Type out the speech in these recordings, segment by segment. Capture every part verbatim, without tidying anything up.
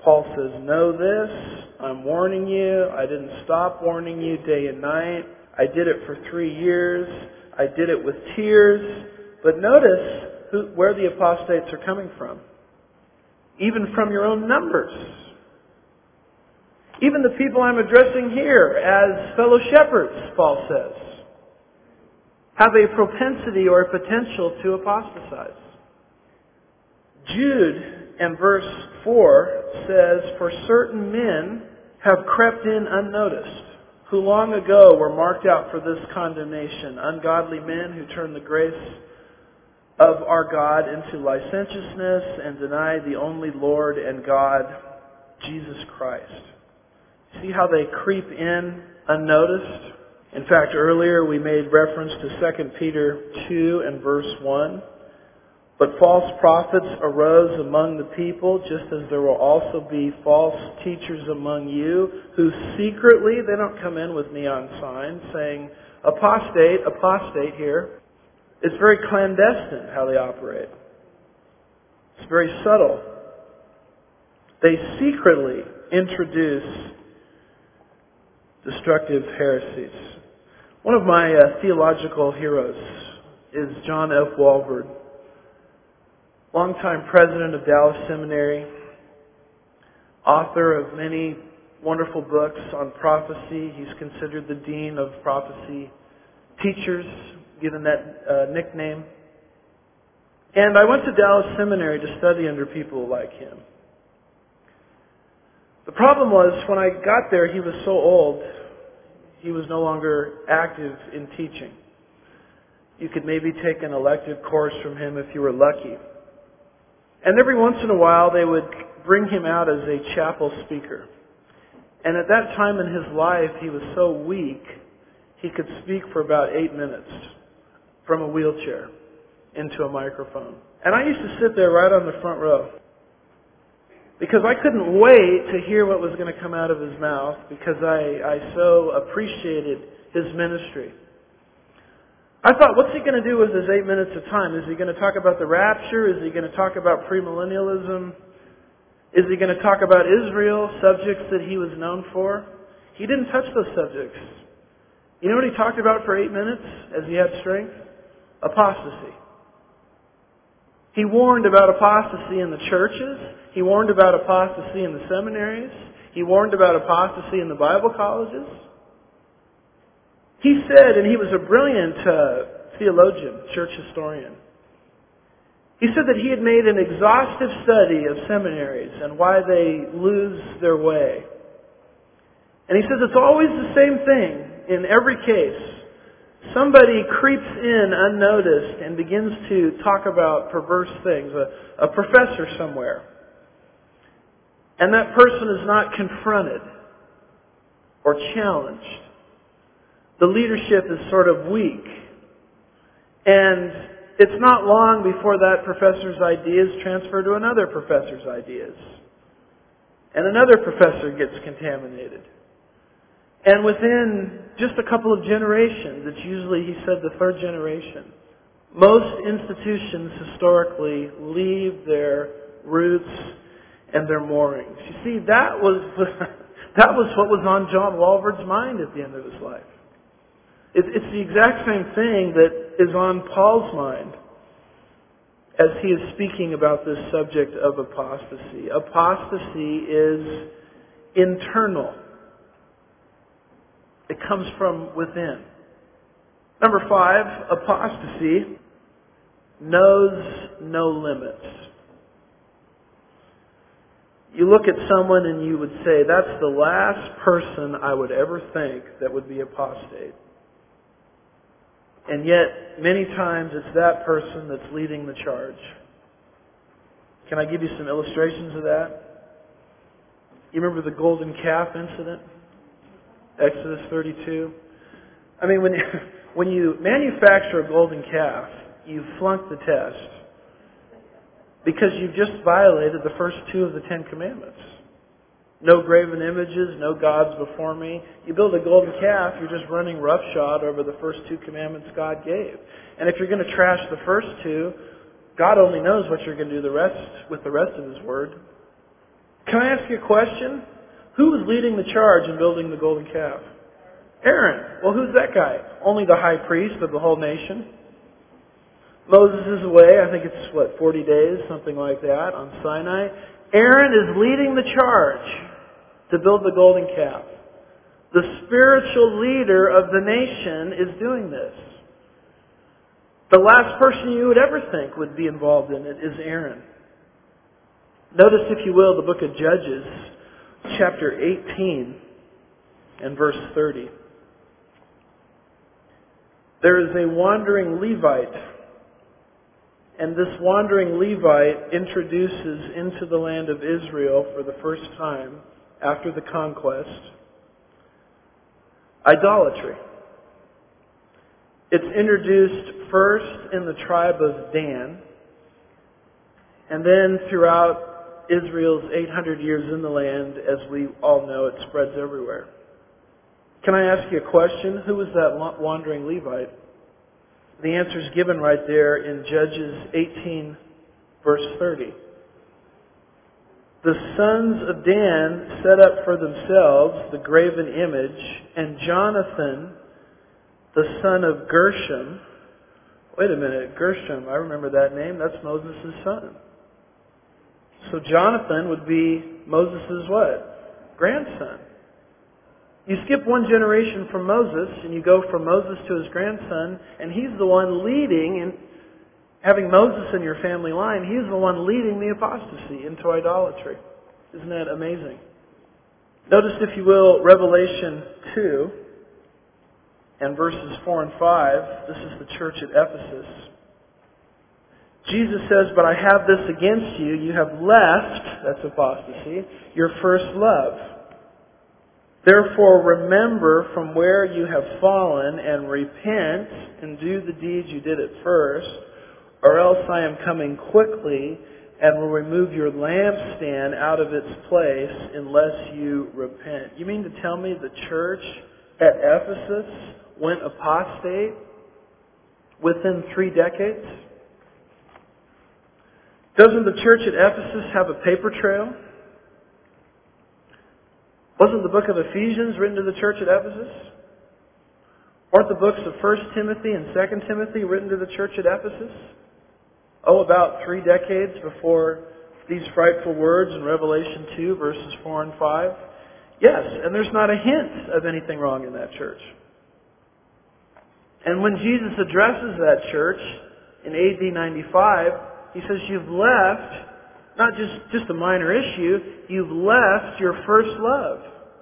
Paul says, know this, I'm warning you, I didn't stop warning you day and night, I did it for three years, I did it with tears. But notice who, where the apostates are coming from. Even from your own numbers. Even the people I'm addressing here as fellow shepherds, Paul says, have a propensity or a potential to apostatize. Jude in verse four says, for certain men have crept in unnoticed, who long ago were marked out for this condemnation, ungodly men who turn the grace of our God into licentiousness and deny the only Lord and God, Jesus Christ. See how they creep in unnoticed? In fact, earlier we made reference to Second Peter two and verse one. But false prophets arose among the people, just as there will also be false teachers among you, who secretly, they don't come in with neon signs saying, apostate, apostate here. It's very clandestine how they operate. It's very subtle. They secretly introduce destructive heresies. One of my uh, theological heroes is John F. Walvoord, longtime president of Dallas Seminary, author of many wonderful books on prophecy. He's considered the dean of prophecy teachers, given that uh, nickname. And I went to Dallas Seminary to study under people like him. The problem was, when I got there, he was so old, he was no longer active in teaching. You could maybe take an elective course from him if you were lucky. And every once in a while, they would bring him out as a chapel speaker. And at that time in his life, he was so weak, he could speak for about eight minutes from a wheelchair into a microphone. And I used to sit there right on the front row, because I couldn't wait to hear what was going to come out of his mouth, because I, I so appreciated his ministry. I thought, what's he going to do with his eight minutes of time? Is he going to talk about the rapture? Is he going to talk about premillennialism? Is he going to talk about Israel, subjects that he was known for? He didn't touch those subjects. You know what he talked about for eight minutes as he had strength? Apostasy. He warned about apostasy in the churches. He warned about apostasy in the seminaries. He warned about apostasy in the Bible colleges. He said, and he was a brilliant uh, theologian, church historian, he said that he had made an exhaustive study of seminaries and why they lose their way. And he says it's always the same thing in every case. Somebody creeps in unnoticed and begins to talk about perverse things, a, a professor somewhere. And that person is not confronted or challenged. The leadership is sort of weak. And it's not long before that professor's ideas transfer to another professor's ideas. And another professor gets contaminated. And within just a couple of generations, it's usually, he said, the third generation, most institutions historically leave their roots and their moorings. You see, that was that was what was on John Walvoord's mind at the end of his life. It, it's the exact same thing that is on Paul's mind as he is speaking about this subject of apostasy. Apostasy is internal. It comes from within. Number five, apostasy knows no limits. You look at someone and you would say, that's the last person I would ever think that would be apostate. And yet, many times it's that person that's leading the charge. Can I give you some illustrations of that? You remember the golden calf incident? Exodus thirty-two. I mean, when you, when you manufacture a golden calf, you flunk the test because you've just violated the first two of the Ten Commandments. No graven images, no gods before me. You build a golden calf, you're just running roughshod over the first two commandments God gave. And if you're going to trash the first two, God only knows what you're going to do the rest with the rest of His Word. Can I ask you a question? Who was leading the charge in building the golden calf? Aaron. Well, who's that guy? Only the high priest of the whole nation. Moses is away. I think it's, what, forty days, something like that, on Sinai. Aaron is leading the charge to build the golden calf. The spiritual leader of the nation is doing this. The last person you would ever think would be involved in it is Aaron. Notice, if you will, the book of Judges, chapter eighteen and verse thirty. There is a wandering Levite, and this wandering Levite introduces into the land of Israel for the first time after the conquest idolatry. It's introduced first in the tribe of Dan, and then throughout Israel's eight hundred years in the land, as we all know, it spreads everywhere. Can I ask you a question? Who was that wandering Levite? The answer is given right there in Judges eighteen, verse thirty. The sons of Dan set up for themselves the graven image, and Jonathan, the son of Gershom. Wait a minute, Gershom, I remember that name. That's Moses' son. So Jonathan would be Moses' what? Grandson. You skip one generation from Moses, and you go from Moses to his grandson, and he's the one leading, and having Moses in your family line, he's the one leading the apostasy into idolatry. Isn't that amazing? Notice, if you will, Revelation two and verses four and five. This is the church at Ephesus. Jesus says, "But I have this against you, you have left," that's apostasy, "your first love. Therefore remember from where you have fallen, and repent, and do the deeds you did at first, or else I am coming quickly, and will remove your lampstand out of its place, unless you repent." You mean to tell me the church at Ephesus went apostate within three decades? Doesn't the church at Ephesus have a paper trail? Wasn't the book of Ephesians written to the church at Ephesus? Weren't the books of First Timothy and Second Timothy written to the church at Ephesus? Oh, about three decades before these frightful words in Revelation two, verses four and five? Yes, and there's not a hint of anything wrong in that church. And when Jesus addresses that church in A D ninety-five, He says, you've left not just, just a minor issue, you've left your first love.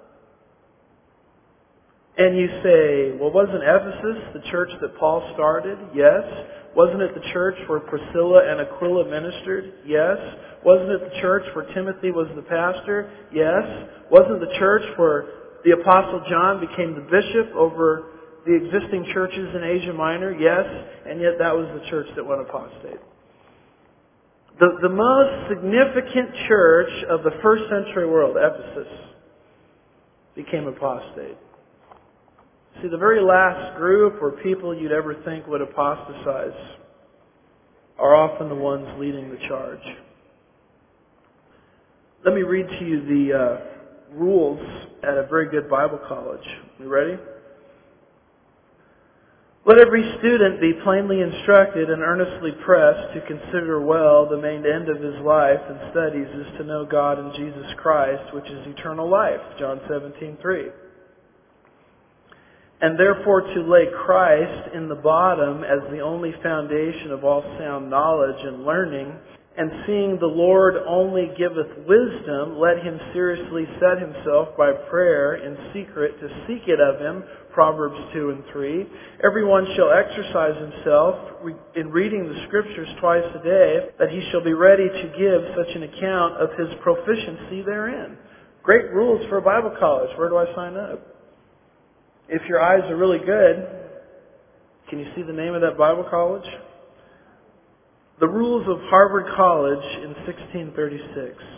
And you say, well, wasn't Ephesus the church that Paul started? Yes. Wasn't it the church where Priscilla and Aquila ministered? Yes. Wasn't it the church where Timothy was the pastor? Yes. Wasn't the church where the Apostle John became the bishop over the existing churches in Asia Minor? Yes. And yet that was the church that went apostate. The, the most significant church of the first century world, Ephesus, became apostate. See, the very last group or people you'd ever think would apostatize are often the ones leading the charge. Let me read to you the uh, rules at a very good Bible college. You ready? Let every student be plainly instructed and earnestly pressed to consider well the main end of his life and studies is to know God and Jesus Christ, which is eternal life. John seventeen three. And therefore to lay Christ in the bottom as the only foundation of all sound knowledge and learning, and seeing the Lord only giveth wisdom, let him seriously set himself by prayer in secret to seek it of him. Proverbs two and three. Everyone shall exercise himself in reading the Scriptures twice a day, that he shall be ready to give such an account of his proficiency therein. Great rules for a Bible college. Where do I sign up? If your eyes are really good, can you see the name of that Bible college? The Rules of Harvard College in sixteen thirty-six.